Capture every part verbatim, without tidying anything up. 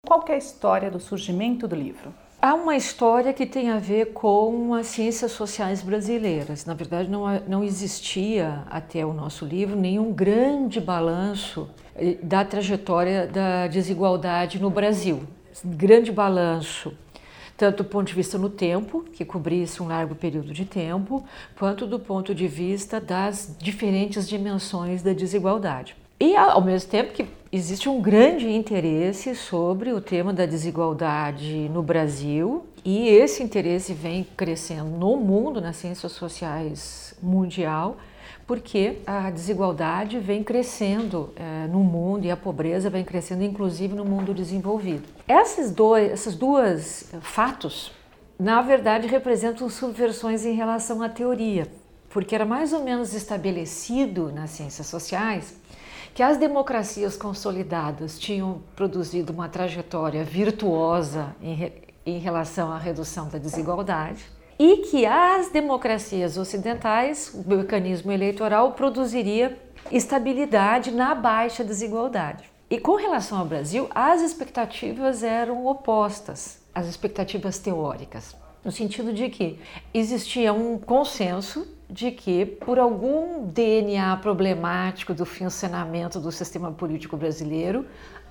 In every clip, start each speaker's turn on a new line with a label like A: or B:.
A: Qual que é a história do surgimento do livro?
B: Há uma história que tem a ver com as ciências sociais brasileiras. Na verdade, não, não existia até o nosso livro nenhum grande balanço da trajetória da desigualdade no Brasil. Grande balanço, tanto do ponto de vista no tempo, que cobrisse um largo período de tempo, quanto do ponto de vista das diferentes dimensões da desigualdade. E, ao mesmo tempo, que existe um grande interesse sobre o tema da desigualdade no Brasil, e esse interesse vem crescendo no mundo, nas ciências sociais mundial, porque a desigualdade vem crescendo é, no mundo e a pobreza vem crescendo, inclusive, no mundo desenvolvido. Esses dois, esses dois fatos, na verdade, representam subversões em relação à teoria, porque era mais ou menos estabelecido nas ciências sociais que as democracias consolidadas tinham produzido uma trajetória virtuosa em, re, em relação à redução da desigualdade e que as democracias ocidentais, o mecanismo eleitoral, produziria estabilidade na baixa desigualdade. E com relação ao Brasil, as expectativas eram opostas, as expectativas teóricas, no sentido de que existia um consenso de que, por algum D N A problemático do funcionamento do sistema político brasileiro,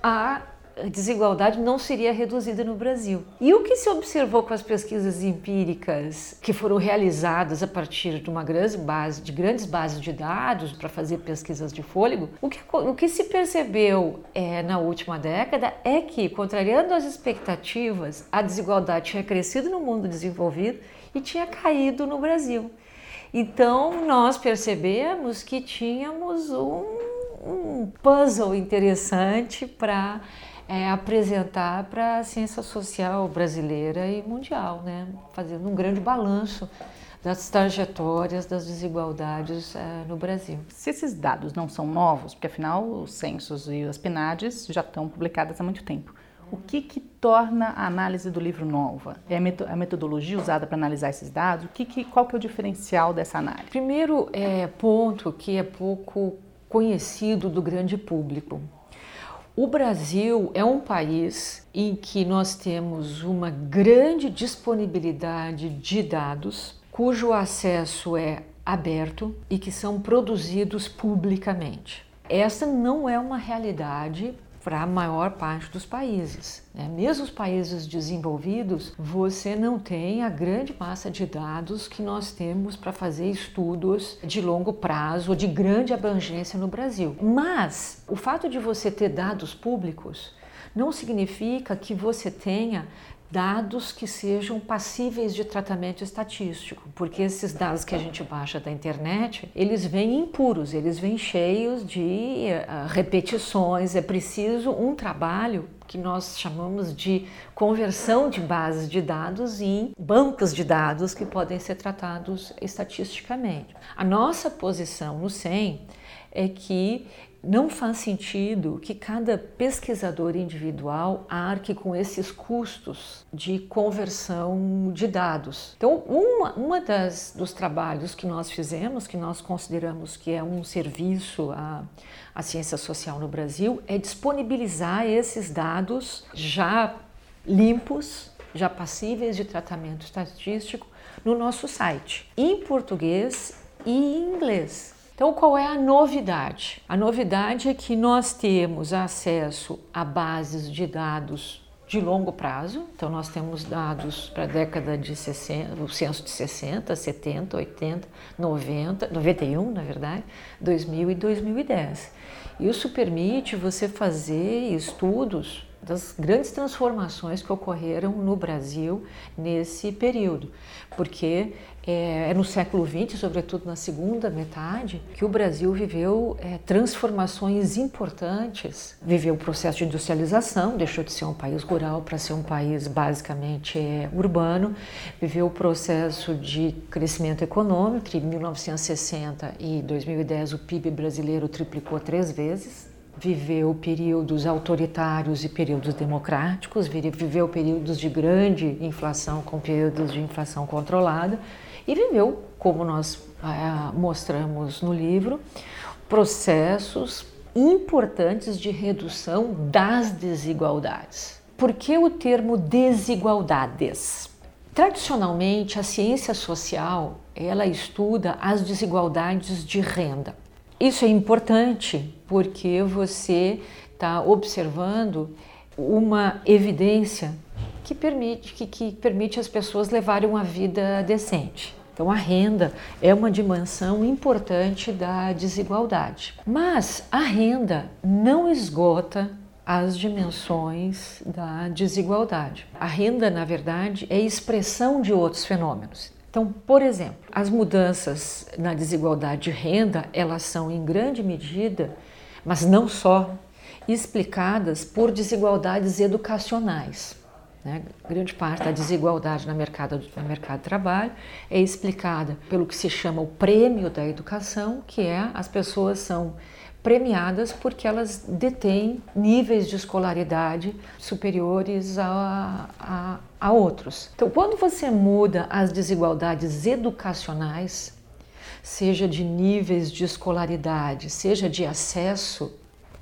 B: a desigualdade não seria reduzida no Brasil. E o que se observou com as pesquisas empíricas que foram realizadas a partir de uma grande base, de grandes bases de dados para fazer pesquisas de fôlego, o que, o que se percebeu é, na última década é que, contrariando as expectativas, a desigualdade tinha crescido no mundo desenvolvido e tinha caído no Brasil. Então, nós percebemos que tínhamos um, um puzzle interessante para é, apresentar para a ciência social brasileira e mundial, né? Fazendo um grande balanço das trajetórias das desigualdades é, no Brasil.
A: Se esses dados não são novos, porque afinal os censos e as PNADs já estão publicadas há muito tempo, o que, que torna a análise do livro nova? É a metodologia usada para analisar esses dados? O que, que, qual que é o diferencial dessa análise?
B: Primeiro é, ponto que é pouco conhecido do grande público. O Brasil é um país em que nós temos uma grande disponibilidade de dados, cujo acesso é aberto e que são produzidos publicamente. Essa não é uma realidade para a maior parte dos países, né? Mesmo os países desenvolvidos, você não tem a grande massa de dados que nós temos para fazer estudos de longo prazo ou de grande abrangência no Brasil. Mas o fato de você ter dados públicos não significa que você tenha dados que sejam passíveis de tratamento estatístico, porque esses dados que a gente baixa da internet, eles vêm impuros, eles vêm cheios de uh, repetições. É preciso um trabalho que nós chamamos de conversão de bases de dados em bancos de dados que podem ser tratados estatisticamente. A nossa posição no C E M é que não faz sentido que cada pesquisador individual arque com esses custos de conversão de dados. Então, uma, uma das, dos trabalhos que nós fizemos, que nós consideramos que é um serviço à, à ciência social no Brasil, é disponibilizar esses dados já limpos, já passíveis de tratamento estatístico no nosso site, em português e em inglês. Então, qual é a novidade? A novidade é que nós temos acesso a bases de dados de longo prazo. Então, nós temos dados para a década de sessenta, o censo de sessenta, setenta, oitenta, noventa, noventa e um, na verdade, dois mil e dois mil e dez. Isso permite você fazer estudos das grandes transformações que ocorreram no Brasil nesse período, porque é, é no século vinte, sobretudo na segunda metade, que o Brasil viveu é, transformações importantes. Viveu o processo de industrialização, deixou de ser um país rural para ser um país basicamente é, urbano, viveu o processo de crescimento econômico. Entre mil novecentos e sessenta e dois mil e dez o P I B brasileiro triplicou três vezes. Viveu períodos autoritários e períodos democráticos, viveu períodos de grande inflação com períodos de inflação controlada e viveu, como nós é, mostramos no livro, processos importantes de redução das desigualdades. por que o termo desigualdades? Tradicionalmente, a ciência social, ela estuda as desigualdades de renda. Isso é importante porque você está observando uma evidência que permite, que, que permite as pessoas levarem uma vida decente. Então, a renda é uma dimensão importante da desigualdade. Mas a renda não esgota as dimensões da desigualdade. A renda, na verdade, é expressão de outros fenômenos. Então, por exemplo, as mudanças na desigualdade de renda, elas são em grande medida, mas não só, explicadas por desigualdades educacionais. Né? Grande parte da desigualdade no mercado, no mercado de trabalho é explicada pelo que se chama o prêmio da educação, que é as pessoas são premiadas porque elas detêm níveis de escolaridade superiores a, a, a outros. Então, quando você muda as desigualdades educacionais, seja de níveis de escolaridade, seja de acesso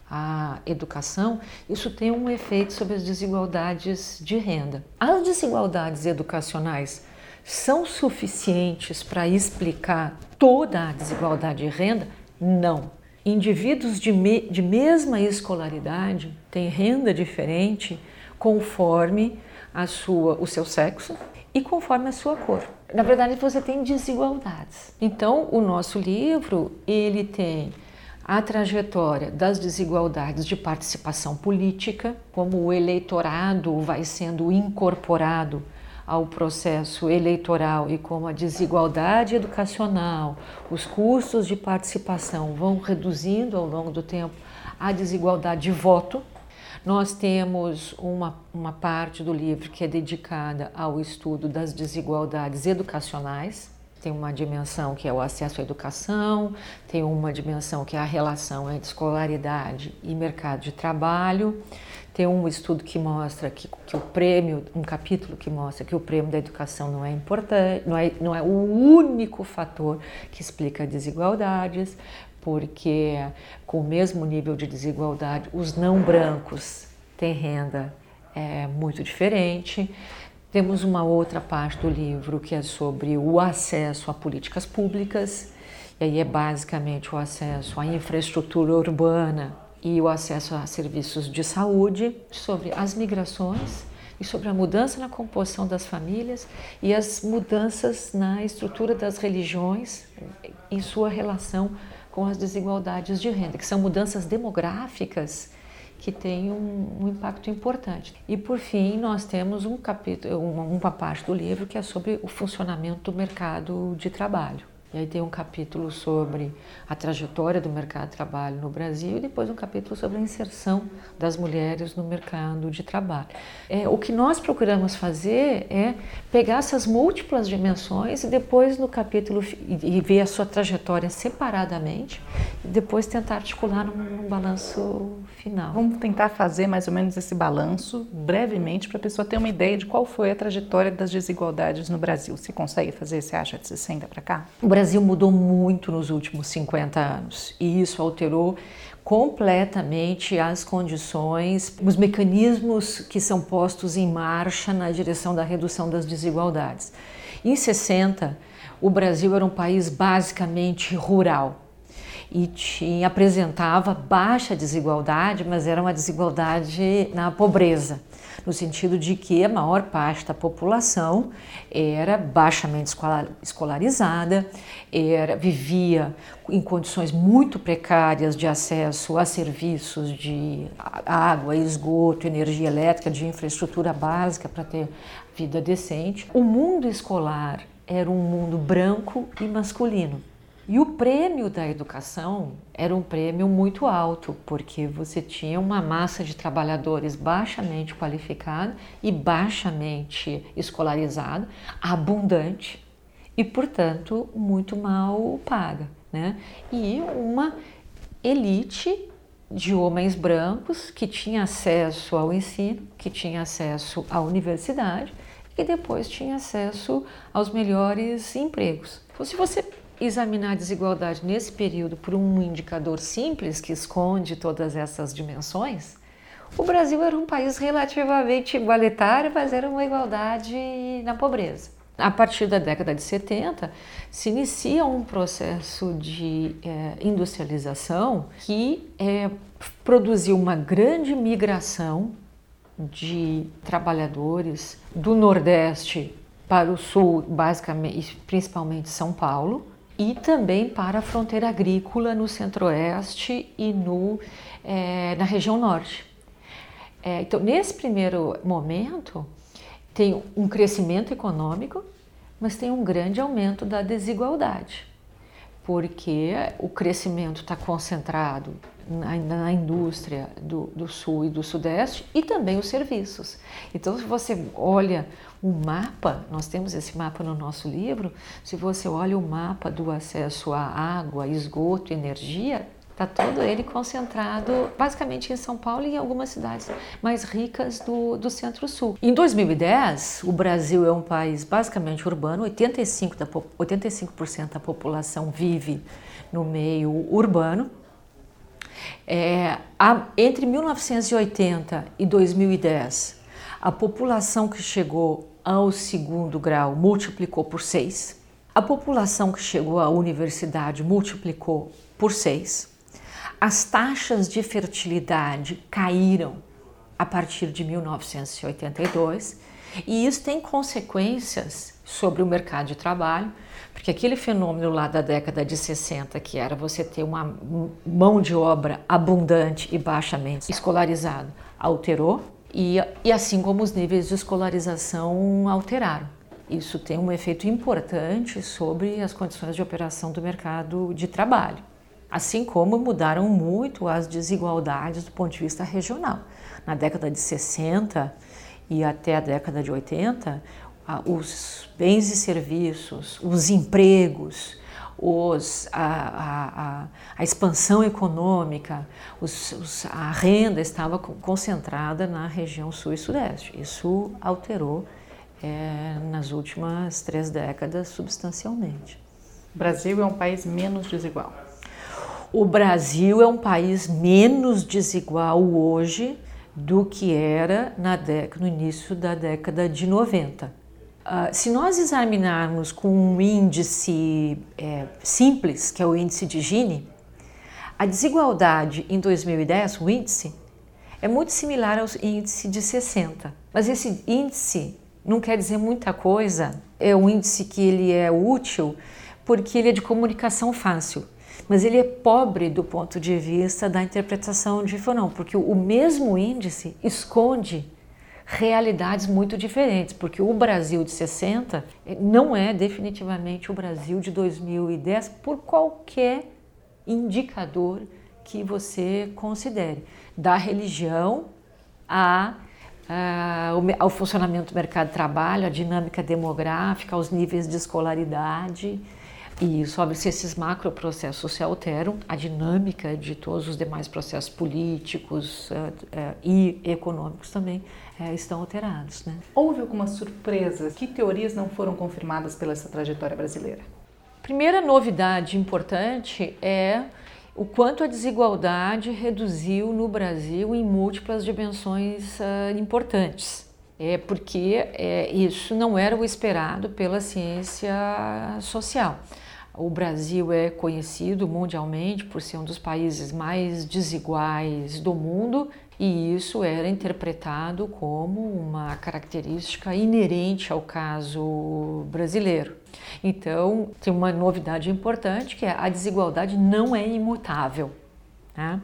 B: à educação, isso tem um efeito sobre as desigualdades de renda. As desigualdades educacionais são suficientes para explicar toda a desigualdade de renda? Não. Indivíduos de, me, de mesma escolaridade têm renda diferente conforme a sua, o seu sexo e conforme a sua cor. Na verdade, você tem desigualdades. Então, o nosso livro, ele tem a trajetória das desigualdades de participação política, como o eleitorado vai sendo incorporado ao processo eleitoral e como a desigualdade educacional, os custos de participação vão reduzindo ao longo do tempo a desigualdade de voto. Nós temos uma, uma parte do livro que é dedicada ao estudo das desigualdades educacionais. Tem uma dimensão que é o acesso à educação, tem uma dimensão que é a relação entre escolaridade e mercado de trabalho. Tem um estudo que mostra que, que o prêmio, um capítulo que mostra que o prêmio da educação não é importante, não é, não é o único fator que explica desigualdades, porque com o mesmo nível de desigualdade, os não brancos têm renda é, muito diferente. Temos uma outra parte do livro que é sobre o acesso a políticas públicas, e aí é basicamente o acesso à infraestrutura urbana e o acesso a serviços de saúde, sobre as migrações e sobre a mudança na composição das famílias e as mudanças na estrutura das religiões em sua relação com as desigualdades de renda, que são mudanças demográficas que têm um, um impacto importante. E por fim, nós temos um capítulo, uma, uma parte do livro que é sobre o funcionamento do mercado de trabalho. E aí tem um capítulo sobre a trajetória do mercado de trabalho no Brasil e depois um capítulo sobre a inserção das mulheres no mercado de trabalho. É, o que nós procuramos fazer é pegar essas múltiplas dimensões e depois no capítulo e, e ver a sua trajetória separadamente e depois tentar articular num, num balanço final.
A: Vamos tentar fazer mais ou menos esse balanço brevemente para a pessoa ter uma ideia de qual foi a trajetória das desigualdades no Brasil. Você consegue fazer, você acha, de sessenta para cá?
B: O Brasil mudou muito nos últimos cinquenta anos e isso alterou completamente as condições, os mecanismos que são postos em marcha na direção da redução das desigualdades. Em sessenta, o Brasil era um país basicamente rural e tinha, apresentava baixa desigualdade, mas era uma desigualdade na pobreza, no sentido de que a maior parte da população era baixamente escolarizada, era, vivia em condições muito precárias de acesso a serviços de água, esgoto, energia elétrica, de infraestrutura básica para ter vida decente. O mundo escolar era um mundo branco e masculino. E o prêmio da educação era um prêmio muito alto, porque você tinha uma massa de trabalhadores baixamente qualificada e baixamente escolarizada, abundante e, portanto, muito mal paga, né? E uma elite de homens brancos que tinha acesso ao ensino, que tinha acesso à universidade e depois tinha acesso aos melhores empregos. Então, se você examinar a desigualdade nesse período por um indicador simples que esconde todas essas dimensões, o Brasil era um país relativamente igualitário, mas era uma igualdade na pobreza. A partir da década de setenta, se inicia um processo de é, industrialização que é, produziu uma grande migração de trabalhadores do Nordeste para o Sul, basicamente, principalmente São Paulo, e também para a fronteira agrícola no Centro-Oeste e no, é, na região Norte. É, então, nesse primeiro momento, tem um crescimento econômico, mas tem um grande aumento da desigualdade, porque o crescimento está concentrado na, na indústria do, do Sul e do Sudeste e também os serviços. Então, se você olha o mapa, nós temos esse mapa no nosso livro, se você olha o mapa do acesso à água, esgoto, energia, está todo ele concentrado basicamente em São Paulo e em algumas cidades mais ricas do, do Centro-Sul. Em dois mil e dez, o Brasil é um país basicamente urbano, oitenta e cinco por cento da, oitenta e cinco por cento da população vive no meio urbano. É, a, entre mil novecentos e oitenta e dois mil e dez, a população que chegou ao segundo grau multiplicou por seis, a população que chegou à universidade multiplicou por seis, as taxas de fertilidade caíram a partir de mil novecentos e oitenta e dois e isso tem consequências sobre o mercado de trabalho, porque aquele fenômeno lá da década de sessenta, que era você ter uma mão de obra abundante e baixamente escolarizada, alterou. E, e assim como os níveis de escolarização alteraram. Isso tem um efeito importante sobre as condições de operação do mercado de trabalho. Assim como mudaram muito as desigualdades do ponto de vista regional. Na década de sessenta e até a década de oitenta, os bens e serviços, os empregos, Os, a, a, a expansão econômica, os, os, a renda estava concentrada na região sul e sudeste. Isso alterou é, nas últimas três décadas substancialmente.
A: O Brasil é um país menos desigual.
B: O Brasil é um país menos desigual hoje do que era na década, no início da década de noventa. Uh, se nós examinarmos com um índice é, simples, que é o índice de Gini, a desigualdade em dois mil e dez, o índice, é muito similar ao índice de sessenta. Mas esse índice não quer dizer muita coisa, é um índice que ele é útil porque ele é de comunicação fácil, mas ele é pobre do ponto de vista da interpretação de não, porque o mesmo índice esconde realidades muito diferentes, porque o Brasil de sessenta não é definitivamente o Brasil de dois mil e dez por qualquer indicador que você considere, da religião a, a, ao funcionamento do mercado de trabalho, a dinâmica demográfica, aos níveis de escolaridade. E sobre se esses macroprocessos se alteram, a dinâmica de todos os demais processos políticos uh, uh, e econômicos também uh, estão alterados, né?
A: Houve algumas surpresas? Que teorias não foram confirmadas pela essa trajetória brasileira?
B: Primeira novidade importante é o quanto a desigualdade reduziu no Brasil em múltiplas dimensões uh, importantes. É porque é, isso não era o esperado pela ciência social. O Brasil é conhecido mundialmente por ser um dos países mais desiguais do mundo e isso era interpretado como uma característica inerente ao caso brasileiro. Então, tem uma novidade importante que é a desigualdade não é imutável, né?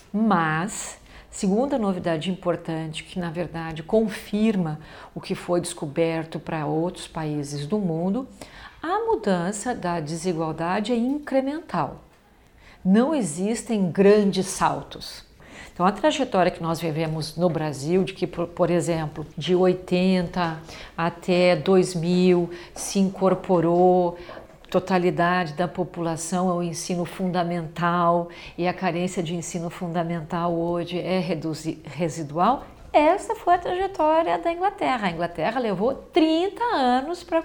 B: Mas, segunda novidade importante, que na verdade confirma o que foi descoberto para outros países do mundo, a mudança da desigualdade é incremental. Não existem grandes saltos. Então, a trajetória que nós vivemos no Brasil, de que, por, por exemplo, de oitenta até dois mil se incorporou totalidade da população ao ensino fundamental e a carência de ensino fundamental hoje é residual, essa foi a trajetória da Inglaterra. A Inglaterra levou trinta anos para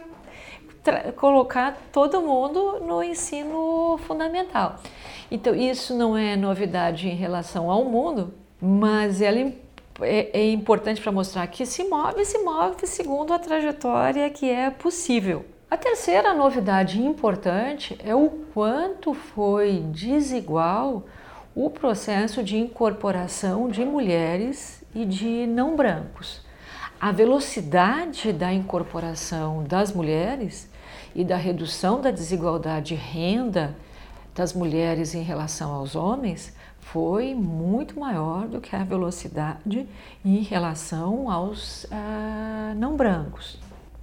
B: colocar todo mundo no ensino fundamental. Então, isso não é novidade em relação ao mundo, mas ela é, é importante para mostrar que se move, se move segundo a trajetória que é possível. A terceira novidade importante é o quanto foi desigual o processo de incorporação de mulheres e de não brancos. A velocidade da incorporação das mulheres e da redução da desigualdade de renda das mulheres em relação aos homens foi muito maior do que a velocidade em relação aos ah, não brancos.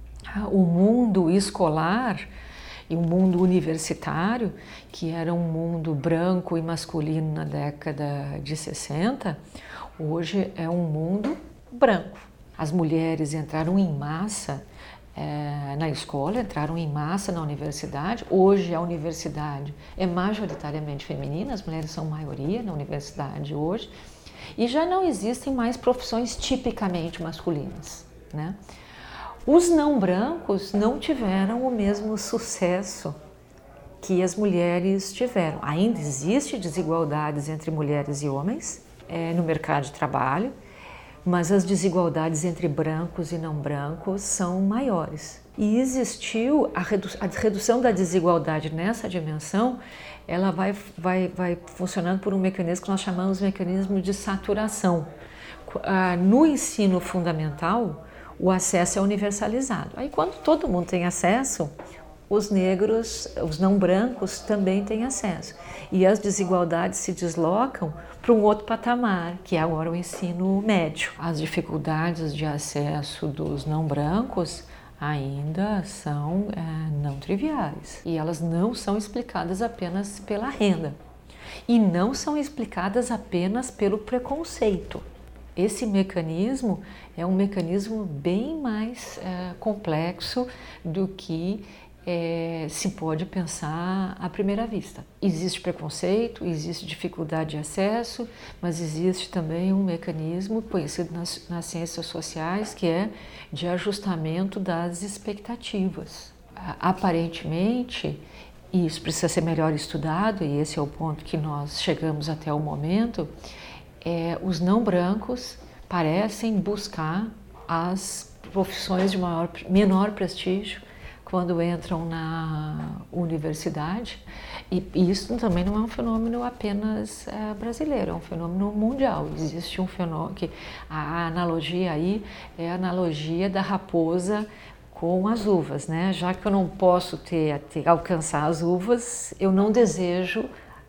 B: O mundo escolar e o mundo universitário, que era um mundo branco e masculino na década de sessenta, hoje é um mundo branco. As mulheres entraram em massa é, na escola, entraram em massa na universidade. Hoje a universidade é majoritariamente feminina, as mulheres são maioria na universidade hoje, e já não existem mais profissões tipicamente masculinas, né? Os não brancos não tiveram o mesmo sucesso que as mulheres tiveram. Ainda existe desigualdades entre mulheres e homens é, no mercado de trabalho, mas as desigualdades entre brancos e não brancos são maiores. E existiu a, redu a redução da desigualdade nessa dimensão, ela vai, vai, vai funcionando por um mecanismo que nós chamamos de mecanismo de saturação. Ah, no ensino fundamental, o acesso é universalizado. Aí quando todo mundo tem acesso, os negros, os não brancos também têm acesso. E as desigualdades se deslocam para um outro patamar, que é agora o ensino médio. As dificuldades de acesso dos não brancos ainda são é, não triviais. E elas não são explicadas apenas pela renda. E não são explicadas apenas pelo preconceito. Esse mecanismo é um mecanismo bem mais é, complexo do que é, se pode pensar à primeira vista. Existe preconceito, existe dificuldade de acesso, mas existe também um mecanismo conhecido nas, nas ciências sociais que é de ajustamento das expectativas. Aparentemente, e isso precisa ser melhor estudado, e esse é o ponto que nós chegamos até o momento, É, os não brancos parecem buscar as profissões de maior, menor prestígio quando entram na universidade, e isso também não é um fenômeno apenas é, brasileiro, é um fenômeno mundial. Existe um fenômeno que a analogia aí é a analogia da raposa com as uvas, né? Já que eu não posso ter, ter alcançar as uvas, eu não desejo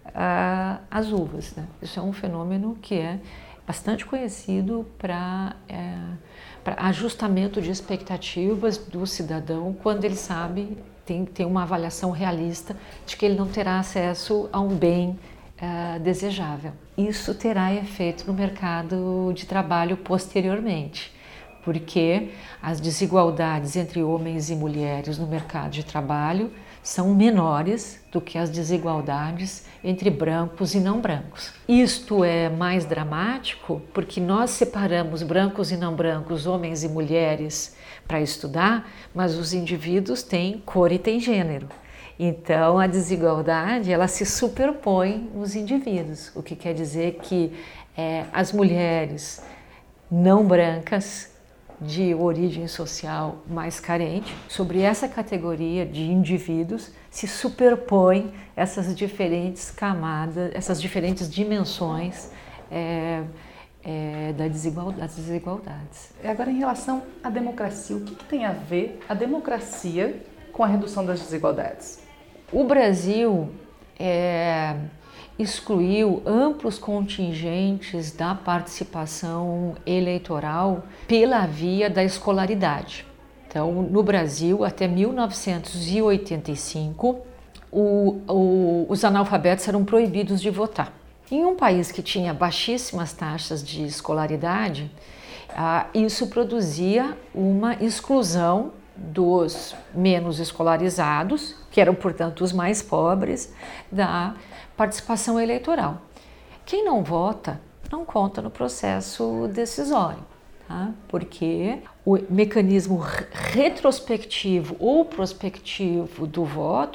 B: Uh, as uvas, né? Isso é um fenômeno que é bastante conhecido para é, ajustamento de expectativas do cidadão quando ele sabe, tem, tem uma avaliação realista de que ele não terá acesso a um bem uh, desejável. Isso terá efeito no mercado de trabalho posteriormente, porque as desigualdades entre homens e mulheres no mercado de trabalho são menores do que as desigualdades entre brancos e não brancos. Isto é mais dramático porque nós separamos brancos e não brancos, homens e mulheres para estudar, mas os indivíduos têm cor e têm gênero. Então a desigualdade ela se superpõe nos indivíduos, o que quer dizer que é, as mulheres não brancas de origem social mais carente, sobre essa categoria de indivíduos se superpõem essas diferentes camadas, essas diferentes dimensões é, é, da desigualdade, das desigualdades.
A: Agora, em relação à democracia, o que, que tem a ver a democracia com a redução das desigualdades?
B: O Brasil é, excluiu amplos contingentes da participação eleitoral pela via da escolaridade. Então, no Brasil, até mil novecentos e oitenta e cinco, o, o, os analfabetos eram proibidos de votar. Em um país que tinha baixíssimas taxas de escolaridade, ah, isso produzia uma exclusão dos menos escolarizados, que eram, portanto, os mais pobres, da participação eleitoral. Quem não vota não conta no processo decisório, tá? Porque o mecanismo retrospectivo ou prospectivo do voto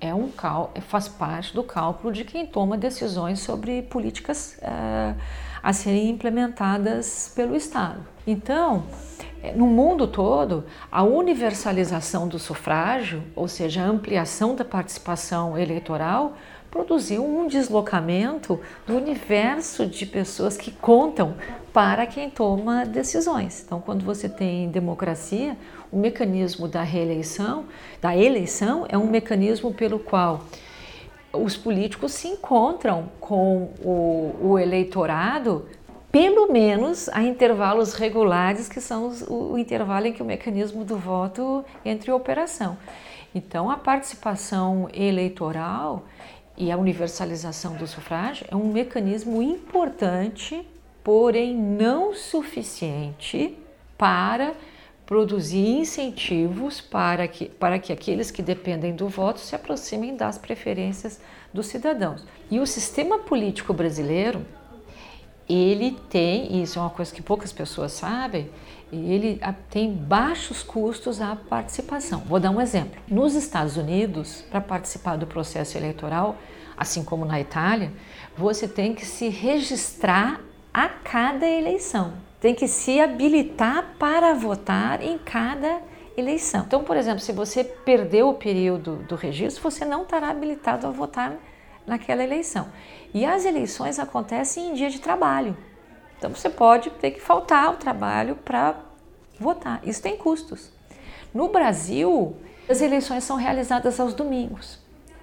B: é um cal, faz parte do cálculo de quem toma decisões sobre políticas uh, a serem implementadas pelo Estado. Então, no mundo todo, a universalização do sufrágio, ou seja, a ampliação da participação eleitoral, produziu um deslocamento do universo de pessoas que contam para quem toma decisões. Então, quando você tem democracia, o mecanismo da reeleição, da eleição, é um mecanismo pelo qual os políticos se encontram com o, o eleitorado, pelo menos a intervalos regulares, que são os, o, o intervalo em que o mecanismo do voto entra em operação. Então, a participação eleitoral e a universalização do sufrágio é um mecanismo importante, porém não suficiente para produzir incentivos para que, para que aqueles que dependem do voto se aproximem das preferências dos cidadãos. E o sistema político brasileiro, ele tem, e isso é uma coisa que poucas pessoas sabem, ele tem baixos custos à participação. Vou dar um exemplo. Nos Estados Unidos, para participar do processo eleitoral, assim como na Itália, você tem que se registrar a cada eleição. Tem que se habilitar para votar em cada eleição. Então, por exemplo, se você perdeu o período do registro, você não estará habilitado a votar naquela eleição. E as eleições acontecem em dia de trabalho. Então, você pode ter que faltar ao trabalho para votar. Isso tem custos. No Brasil, as eleições são realizadas aos domingos.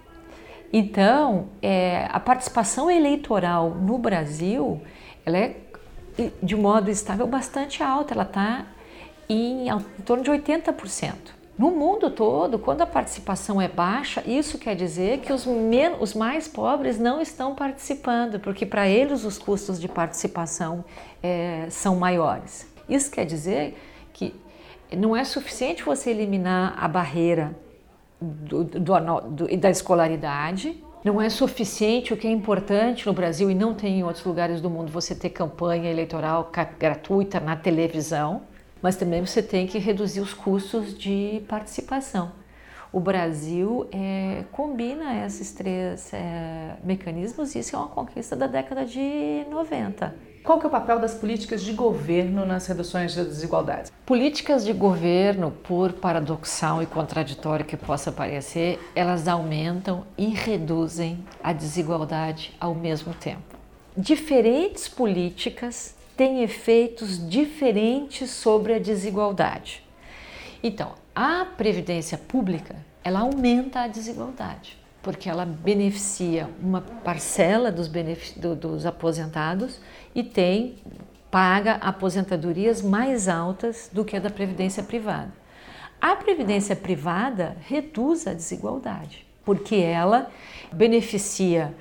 B: Então, é, a participação eleitoral no Brasil, ela é, de modo estável, bastante alta. Ela está em, em torno de oitenta por cento. No mundo todo, quando a participação é baixa, isso quer dizer que os, men- os mais pobres não estão participando, porque para eles os custos de participação é, são maiores. Isso quer dizer que não é suficiente você eliminar a barreira do, do, do, da escolaridade, não é suficiente, o que é importante no Brasil e não tem em outros lugares do mundo, você ter campanha eleitoral gratuita na televisão, mas também você tem que reduzir os custos de participação. O Brasil é, combina esses três é, mecanismos e isso é uma conquista da década de noventa.
A: Qual que é o papel das políticas de governo nas reduções das desigualdades?
B: Políticas de governo, por paradoxal e contraditório que possa parecer, elas aumentam e reduzem a desigualdade ao mesmo tempo. Diferentes políticas têm efeitos diferentes sobre a desigualdade. Então, a previdência pública, ela aumenta a desigualdade, porque ela beneficia uma parcela dos, benefic... dos aposentados e tem, paga aposentadorias mais altas do que a da previdência privada. A previdência privada reduz a desigualdade, porque ela beneficia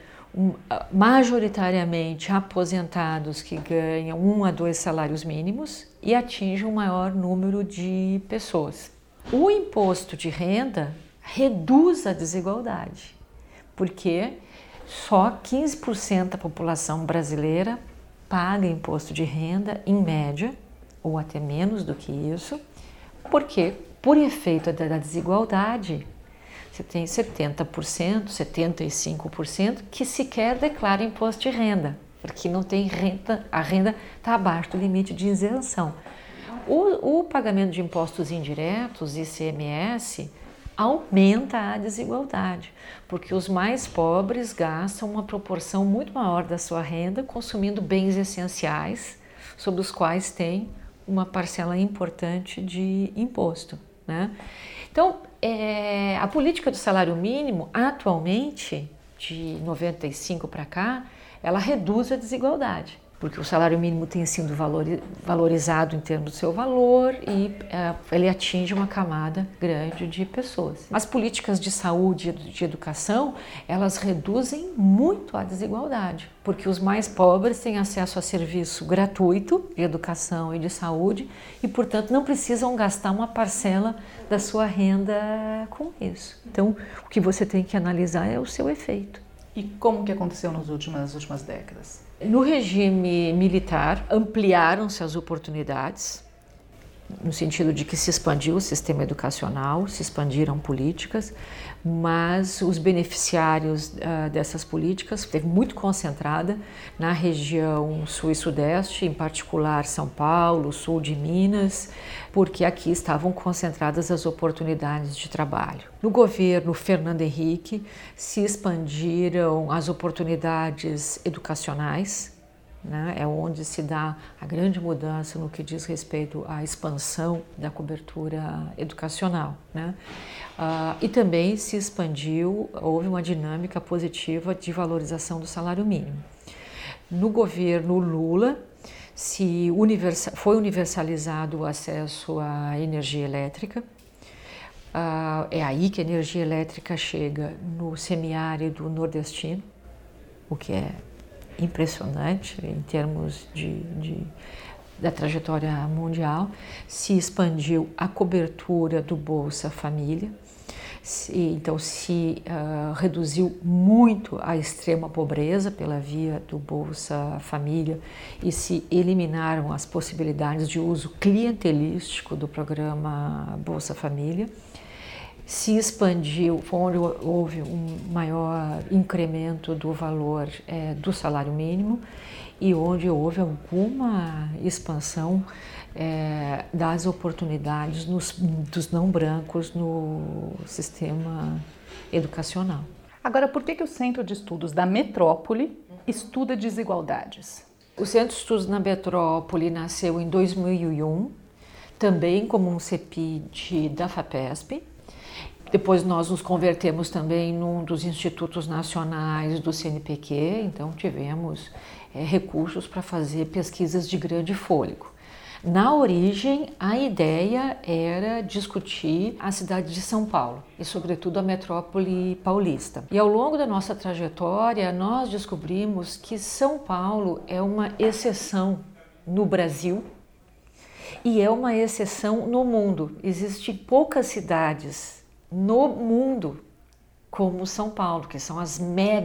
B: majoritariamente aposentados que ganham um a dois salários mínimos e atinge um maior número de pessoas. O imposto de renda reduz a desigualdade, porque só quinze por cento da população brasileira paga imposto de renda em média, ou até menos do que isso, porque por efeito da desigualdade, você tem setenta por cento, setenta e cinco por cento que sequer declara imposto de renda, porque não tem renda, a renda está abaixo do limite de isenção. O, o pagamento de impostos indiretos, I C M S, aumenta a desigualdade, porque os mais pobres gastam uma proporção muito maior da sua renda consumindo bens essenciais, sobre os quais tem uma parcela importante de imposto, né? Então, é, a política do salário mínimo, atualmente, de noventa e cinco para cá, ela reduz a desigualdade, porque o salário mínimo tem sido valorizado em termos do seu valor e é, ele atinge uma camada grande de pessoas. As políticas de saúde e de educação, elas reduzem muito a desigualdade, porque os mais pobres têm acesso a serviço gratuito de educação e de saúde e, portanto, não precisam gastar uma parcela da sua renda com isso. Então, o que você tem que analisar é o seu efeito.
A: E como que aconteceu nas últimas, nas últimas décadas?
B: No regime militar, ampliaram-se as oportunidades no sentido de que se expandiu o sistema educacional, se expandiram políticas, mas os beneficiários uh, dessas políticas esteve muito concentrada na região sul e sudeste, em particular São Paulo, sul de Minas, porque aqui estavam concentradas as oportunidades de trabalho. No governo Fernando Henrique se expandiram as oportunidades educacionais, né? É onde se dá a grande mudança no que diz respeito à expansão da cobertura educacional, né? Uh, e também se expandiu, houve uma dinâmica positiva de valorização do salário mínimo. No governo Lula, se universal, foi universalizado o acesso à energia elétrica. Uh, é aí que a energia elétrica chega no semiárido nordestino, o que é impressionante em termos de, de, da trajetória mundial. Se expandiu a cobertura do Bolsa Família, se, então se uh, reduziu muito a extrema pobreza pela via do Bolsa Família e se eliminaram as possibilidades de uso clientelístico do programa Bolsa Família. Se expandiu, onde houve um maior incremento do valor é, do salário mínimo e onde houve alguma expansão é, das oportunidades nos, dos não brancos no sistema educacional.
A: Agora, por que, que o Centro de Estudos da Metrópole estuda desigualdades?
B: O Centro de Estudos na Metrópole nasceu em dois mil e um, também como um CEPID da FAPESP. Depois nós nos convertemos também num dos institutos nacionais do C N P Q, então tivemos é, recursos para fazer pesquisas de grande fôlego. Na origem, a ideia era discutir a cidade de São Paulo e, sobretudo, a metrópole paulista. E ao longo da nossa trajetória, nós descobrimos que São Paulo é uma exceção no Brasil e é uma exceção no mundo. Existem poucas cidades no mundo como São Paulo, que são as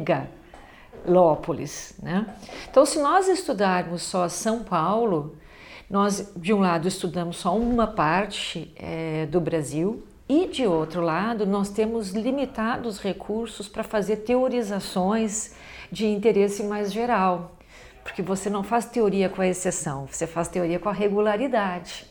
B: megalópolis, né? Então, se nós estudarmos só São Paulo, nós, de um lado, estudamos só uma parte é, do Brasil e, de outro lado, nós temos limitados recursos para fazer teorizações de interesse mais geral, porque você não faz teoria com a exceção, você faz teoria com a regularidade.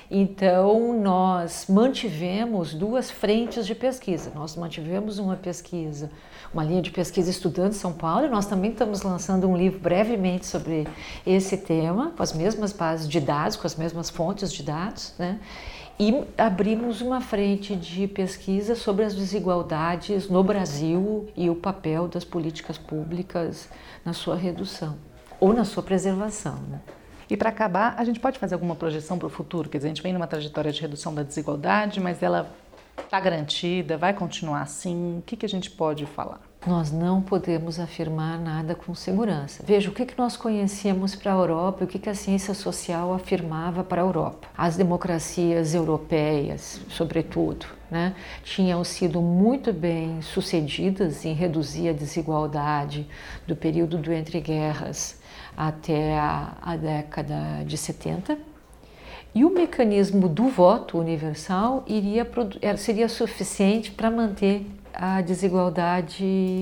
B: Então, nós mantivemos duas frentes de pesquisa. Nós mantivemos uma pesquisa, uma linha de pesquisa estudando São Paulo, e nós também estamos lançando um livro brevemente sobre esse tema, com as mesmas bases de dados, com as mesmas fontes de dados, né? E abrimos uma frente de pesquisa sobre as desigualdades no Brasil e o papel das políticas públicas na sua redução ou na sua preservação, né?
A: E para acabar, a gente pode fazer alguma projeção para o futuro? Quer dizer, a gente vem numa trajetória de redução da desigualdade, mas ela está garantida, vai continuar assim? O que, que a gente pode falar?
B: Nós não podemos afirmar nada com segurança. Veja, o que, que nós conhecíamos para a Europa e o que, que a ciência social afirmava para a Europa. As democracias europeias, sobretudo, né, tinham sido muito bem sucedidas em reduzir a desigualdade do período do entreguerras até a, a década de setenta, e o mecanismo do voto universal iria, seria suficiente para manter a desigualdade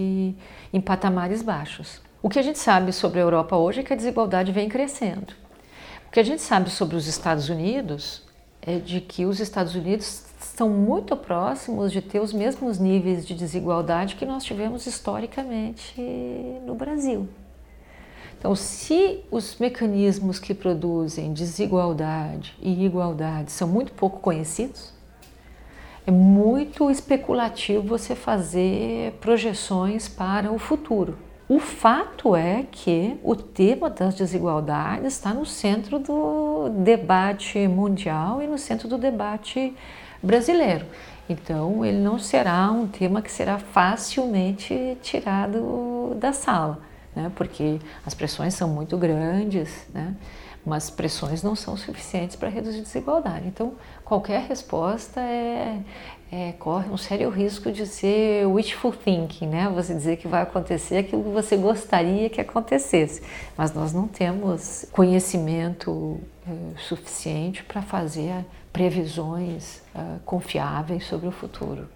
B: em patamares baixos. O que a gente sabe sobre a Europa hoje é que a desigualdade vem crescendo. O que a gente sabe sobre os Estados Unidos é de que os Estados Unidos estão muito próximos de ter os mesmos níveis de desigualdade que nós tivemos historicamente no Brasil. Então, se os mecanismos que produzem desigualdade e igualdade são muito pouco conhecidos, é muito especulativo você fazer projeções para o futuro. O fato é que o tema das desigualdades está no centro do debate mundial e no centro do debate brasileiro. Então, ele não será um tema que será facilmente tirado da sala, né? Porque as pressões são muito grandes, né? Mas pressões não são suficientes para reduzir a desigualdade. Então, qualquer resposta é, é, corre um sério risco de ser wishful thinking, né? Você dizer que vai acontecer aquilo que você gostaria que acontecesse. Mas nós não temos conhecimento uh, suficiente para fazer previsões uh, confiáveis sobre o futuro.